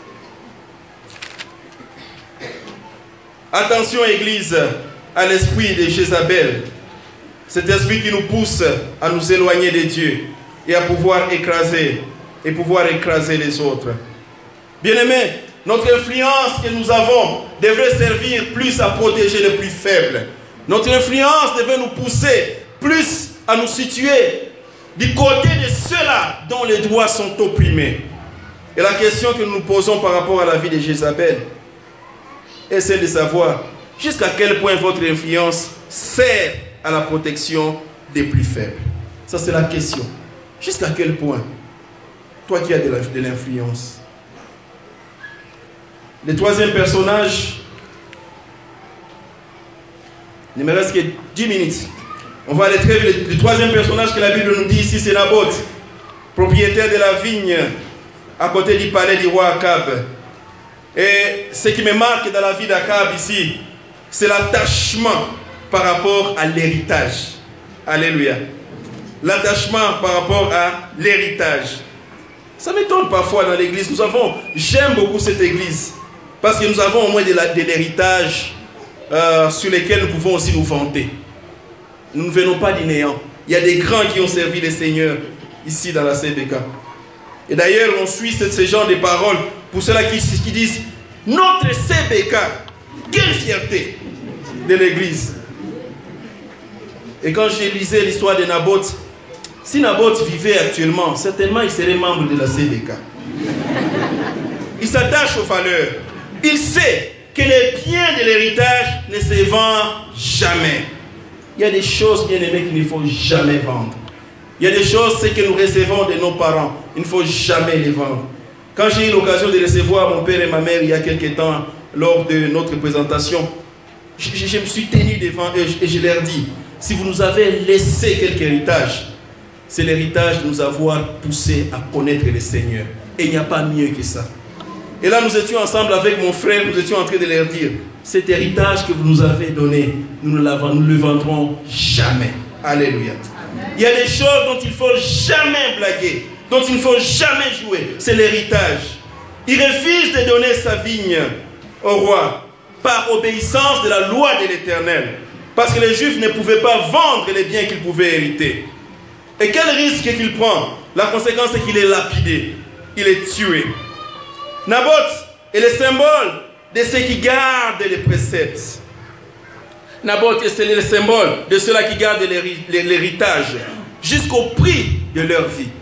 Attention, Église, à l'esprit de Jézabel. Cet esprit qui nous pousse à nous éloigner de Dieu et à pouvoir écraser, et pouvoir écraser les autres. Bien-aimés, notre influence que nous avons devrait servir plus à protéger les plus faibles. Notre influence devrait nous pousser plus à nous situer du côté de ceux-là dont les droits sont opprimés. Et la question que nous nous posons par rapport à la vie de Jézabel est celle de savoir jusqu'à quel point votre influence sert à la protection des plus faibles. Ça, c'est la question. Jusqu'à quel point, toi qui as de l'influence. Le troisième personnage, il ne me reste que dix minutes. On va aller très vite. Le troisième personnage que la Bible nous dit ici, c'est Naboth, propriétaire de la vigne à côté du palais du roi Akab. Et ce qui me marque dans la vie d'Akab ici, c'est l'attachement par rapport à l'héritage. Alléluia. L'attachement par rapport à l'héritage. Ça m'étonne parfois dans l'église. Nous avons, j'aime beaucoup cette église, parce que nous avons au moins de l'héritage euh, sur lesquels nous pouvons aussi nous vanter. Nous ne venons pas du néant. Il y a des grands qui ont servi le Seigneur ici dans la C B K. Et d'ailleurs, on suit ce, ce genre de paroles pour ceux-là qui, qui disent notre C B K, quelle fierté de l'église. Et quand j'ai lisé l'histoire de Naboth, si Naboth vivait actuellement, certainement il serait membre de la C B K. Il s'attache aux valeurs. Il sait que les biens de l'héritage ne se vendent jamais. Il y a des choses, bien aimées, qu'il ne faut jamais vendre. Il y a des choses, c'est que nous recevons de nos parents. Il ne faut jamais les vendre. Quand j'ai eu l'occasion de recevoir mon père et ma mère il y a quelques temps, lors de notre présentation, je, je, je me suis tenu devant eux et je leur dis, si vous nous avez laissé quelque héritage, c'est l'héritage de nous avoir poussé à connaître le Seigneur. Et il n'y a pas mieux que ça. Et là, nous étions ensemble avec mon frère, nous étions en train de leur dire, cet héritage que vous nous avez donné, nous ne le vendrons jamais. Alléluia. Il y a des choses dont il ne faut jamais blaguer, dont il ne faut jamais jouer. C'est l'héritage. Il refuse de donner sa vigne au roi par obéissance de la loi de l'Éternel. Parce que les Juifs ne pouvaient pas vendre les biens qu'ils pouvaient hériter. Et quel risque qu'il prend? La conséquence est qu'il est lapidé. Il est tué. Naboth est le symbole de ceux qui gardent les préceptes. Naboth est le symbole de ceux-là qui gardent l'héritage jusqu'au prix de leur vie.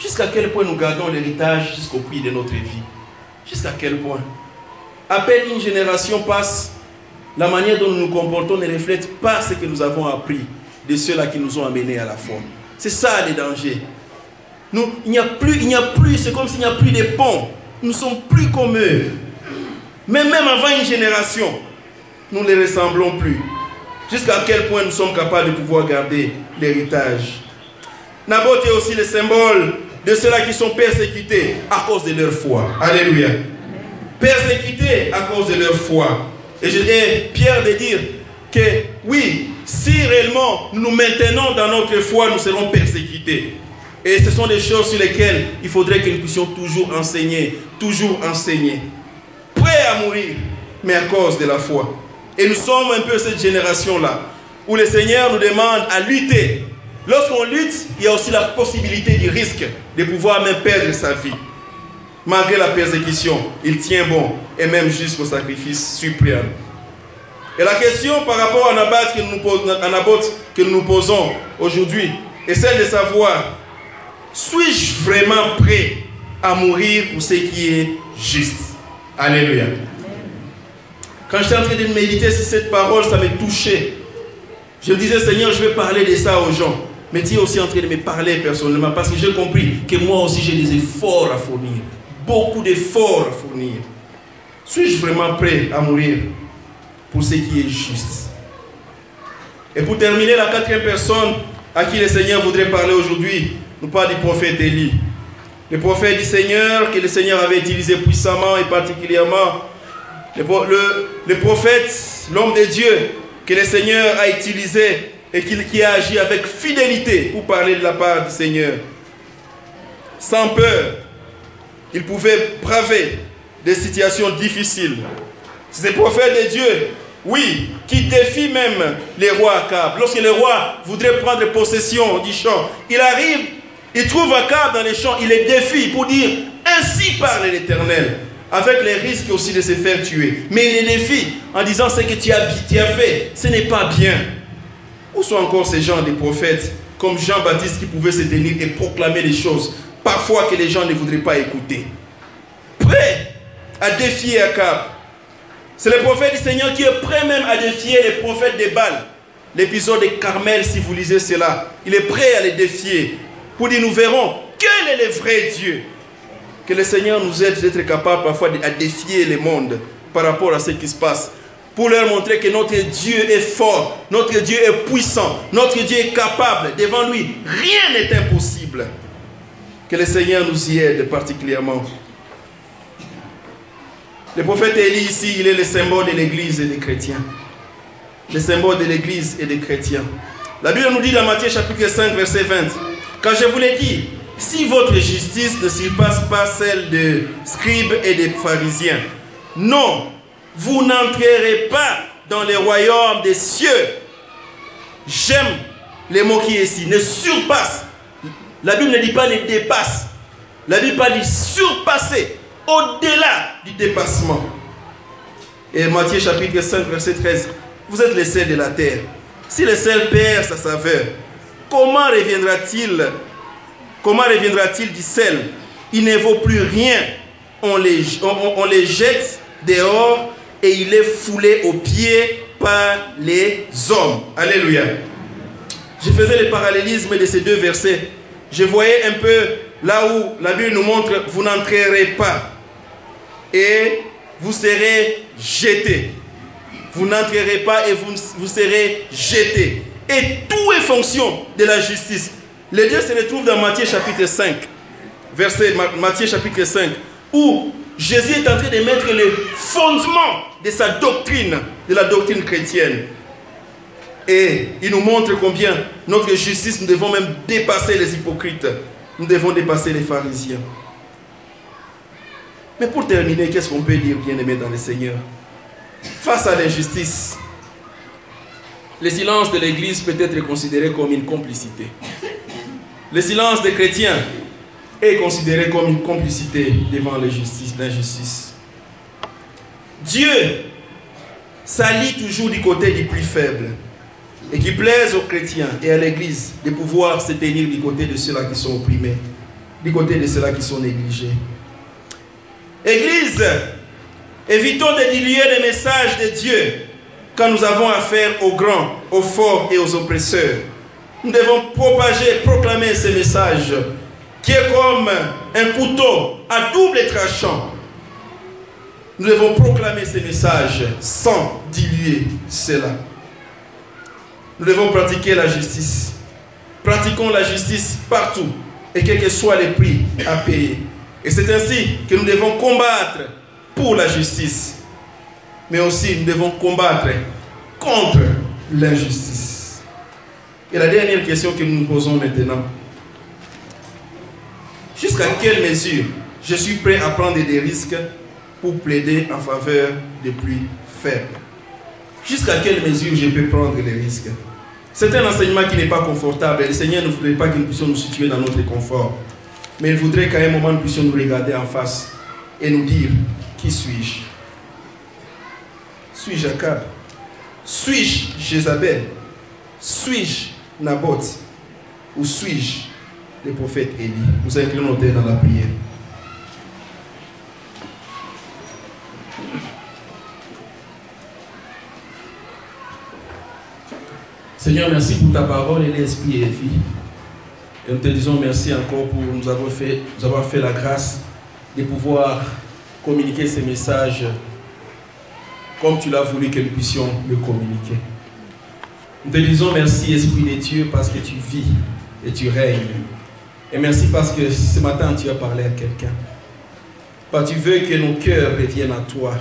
Jusqu'à quel point nous gardons l'héritage jusqu'au prix de notre vie? Jusqu'à quel point? À peine une génération passe, la manière dont nous nous comportons ne reflète pas ce que nous avons appris de ceux-là qui nous ont amenés à la foi. C'est ça le danger. Nous, il n'y a plus, il n'y a plus, c'est comme s'il n'y a plus de ponts. Nous ne sommes plus comme eux. Mais même avant une génération, nous ne les ressemblons plus. Jusqu'à quel point nous sommes capables de pouvoir garder l'héritage. Naboth est aussi le symbole de ceux-là qui sont persécutés à cause de leur foi. Alléluia. Persécutés à cause de leur foi. Et je dis, Pierre de dire que oui, si réellement nous nous maintenons dans notre foi, nous serons persécutés. Et ce sont des choses sur lesquelles il faudrait que nous puissions toujours enseigner, toujours enseigner. Prêts à mourir, mais à cause de la foi. Et nous sommes un peu cette génération-là, où le Seigneur nous demande à lutter. Lorsqu'on lutte, il y a aussi la possibilité du risque de pouvoir même perdre sa vie. Malgré la persécution, il tient bon, et même jusqu'au sacrifice suprême. Et la question par rapport à Naboth que nous nous posons, à Naboth que nous nous posons aujourd'hui est celle de savoir, suis-je vraiment prêt à mourir pour ce qui est juste? Alléluia. Quand j'étais en train de méditer sur cette parole, ça m'a touché. Je me disais, Seigneur, je vais parler de ça aux gens. Mais tu es aussi en train de me parler personnellement parce que j'ai compris que moi aussi j'ai des efforts à fournir. Beaucoup d'efforts à fournir. Suis-je vraiment prêt à mourir pour ce qui est juste? Et pour terminer, la quatrième personne à qui le Seigneur voudrait parler aujourd'hui, nous parle du prophète Élie. Le prophète du Seigneur, que le Seigneur avait utilisé puissamment et particulièrement. Le, le, le prophète, l'homme de Dieu, que le Seigneur a utilisé et qui, qui a agi avec fidélité pour parler de la part du Seigneur. Sans peur, il pouvait braver des situations difficiles. C'est le prophète de Dieu, oui, qui défie même les rois Akab. Lorsque le roi voudrait prendre possession du champ, il arrive, il trouve Akab dans les champs, il les défie pour dire « Ainsi parle l'Éternel ». Avec les risques aussi de se faire tuer. Mais il les défie en disant ce que tu as, tu as fait, ce n'est pas bien. Où sont encore ces gens des prophètes comme Jean-Baptiste qui pouvaient se tenir et proclamer des choses parfois que les gens ne voudraient pas écouter? Prêt à défier Akab. C'est le prophète du Seigneur qui est prêt même à défier les prophètes de Baal. L'épisode de Carmel, si vous lisez cela, il est prêt à les défier. Pour dire, nous verrons quel est le vrai Dieu. Que le Seigneur nous aide d'être capable parfois à défier le monde par rapport à ce qui se passe. Pour leur montrer que notre Dieu est fort, notre Dieu est puissant, notre Dieu est capable. Devant lui, rien n'est impossible. Que le Seigneur nous y aide particulièrement. Le prophète Élie ici, il est le symbole de l'Église et des chrétiens. Le symbole de l'Église et des chrétiens. La Bible nous dit dans Matthieu chapitre cinq, verset vingt. Quand je vous l'ai dit, si votre justice ne surpasse pas celle des scribes et des pharisiens, non, vous n'entrerez pas dans le royaume des cieux. J'aime les mots qui est ici, ne surpasse. La Bible ne dit pas ne dépasse. La Bible parle de surpasser, au-delà du dépassement. Et Matthieu chapitre cinq, verset treize, vous êtes le sel de la terre. Si le sel perd sa saveur, comment reviendra-t-il Comment reviendra-t-il du sel? Il ne vaut plus rien. On les, on, on les jette dehors et il est foulé aux pieds par les hommes. Alléluia. Je faisais le parallélisme de ces deux versets. Je voyais un peu là où la Bible nous montre, vous n'entrerez pas et vous serez jetés. Vous n'entrerez pas et vous, vous serez jetés. Et tout est fonction de la justice. Les deux se retrouvent dans Matthieu chapitre cinq, verset Matthieu chapitre cinq, où Jésus est en train de mettre le fondement de sa doctrine, de la doctrine chrétienne. Et il nous montre combien notre justice, nous devons même dépasser les hypocrites. Nous devons dépasser les pharisiens. Mais pour terminer, qu'est-ce qu'on peut dire, bien-aimé dans le Seigneur? Face à l'injustice, le silence de l'Église peut être considéré comme une complicité. Le silence des chrétiens est considéré comme une complicité devant l'injustice. Dieu s'allie toujours du côté du plus faible et qui plaise aux chrétiens et à l'Église de pouvoir se tenir du côté de ceux-là qui sont opprimés. du côté de ceux-là qui sont négligés. Église, évitons de diluer le message de Dieu quand nous avons affaire aux grands, aux forts et aux oppresseurs. Nous devons propager, proclamer ce message qui est comme un couteau à double tranchant. Nous devons proclamer ce message sans diluer cela. Nous devons pratiquer la justice. Pratiquons la justice partout et quel que soit le prix à payer. Et c'est ainsi que nous devons combattre pour la justice. Mais aussi nous devons combattre contre l'injustice. Et la dernière question que nous nous posons maintenant. Jusqu'à quelle mesure je suis prêt à prendre des risques pour plaider en faveur des plus faibles? Jusqu'à quelle mesure je peux prendre les risques? C'est un enseignement qui n'est pas confortable. Le Seigneur ne voudrait pas que nous puissions nous situer dans notre confort. Mais il voudrait qu'à un moment nous puissions nous regarder en face et nous dire, qui suis-je? Suis-je Akab? Suis-je Jézabel? Suis-je Naboth? Ou suis-je le prophète Élie? Nous inclinons nos têtes dans la prière. Seigneur, merci pour ta parole et l'esprit et vie. Et nous te disons merci encore pour nous avoir fait, nous avoir fait la grâce de pouvoir communiquer ces messages comme tu l'as voulu que nous puissions le communiquer. Nous te disons merci, Esprit de Dieu, parce que tu vis et tu règnes. Et merci parce que ce matin tu as parlé à quelqu'un. Parce que tu veux que nos cœurs reviennent à toi.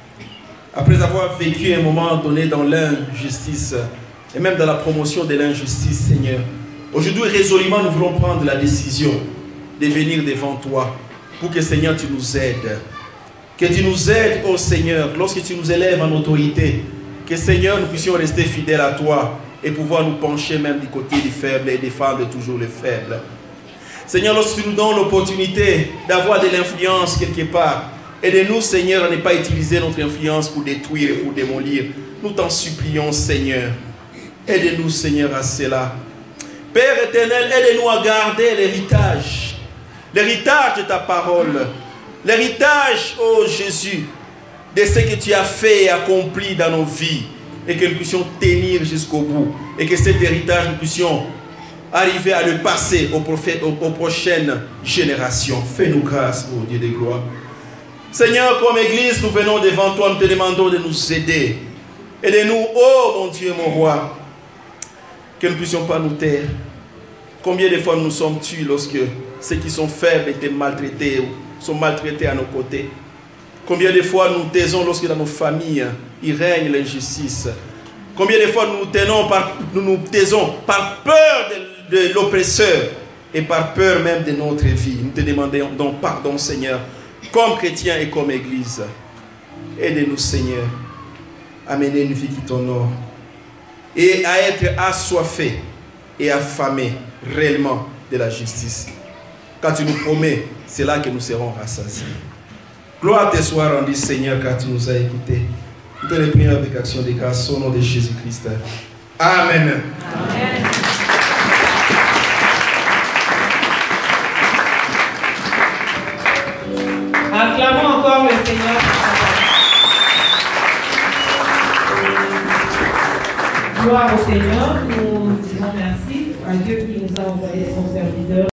Après avoir vécu un moment donné dans l'injustice, et même dans la promotion de l'injustice, Seigneur, aujourd'hui, résolument, nous voulons prendre la décision de venir devant toi pour que, Seigneur, tu nous aides. Que tu nous aides, ô Seigneur, lorsque tu nous élèves en autorité. Que, Seigneur, nous puissions rester fidèles à toi et pouvoir nous pencher même du côté des faibles et défendre toujours les faibles. Seigneur, lorsque tu nous donnes l'opportunité d'avoir de l'influence quelque part, aide-nous, Seigneur, à ne pas utiliser notre influence pour détruire et pour démolir. Nous t'en supplions, Seigneur. Aide-nous, Seigneur, à cela. Père éternel, aide-nous à garder l'héritage. L'héritage de ta parole. L'héritage, ô Jésus, de ce que tu as fait et accompli dans nos vies. Et que nous puissions tenir jusqu'au bout. Et que cet héritage, nous puissions arriver à le passer aux, prophètes, aux, aux prochaines générations. Fais-nous grâce, ô Dieu de gloire. Seigneur, comme Église, nous venons devant toi, nous te demandons de nous aider. Aide-nous, ô mon Dieu, mon roi. Que nous ne puissions pas nous taire. Combien de fois nous sommes tués lorsque ceux qui sont faibles étaient maltraités ou sont maltraités à nos côtés? Combien de fois nous taisons lorsque dans nos familles il règne l'injustice? Combien de fois nous nous, tenons par, nous nous taisons par peur de, de l'oppresseur et par peur même de notre vie? Nous te demandons donc pardon, Seigneur, comme chrétiens et comme Église. Aide-nous, Seigneur, à mener une vie qui t'honore et à être assoiffé et affamé réellement de la justice. Quand tu nous promets, c'est là que nous serons rassasiés. Gloire te soit rendue, Seigneur, car tu nous as écoutés. Nous te les prions avec action de grâce au nom de Jésus-Christ. Amen. Amen. Acclamons encore le Seigneur. Gloire au Seigneur, nous disons merci à Dieu qui nous a envoyé son serviteur.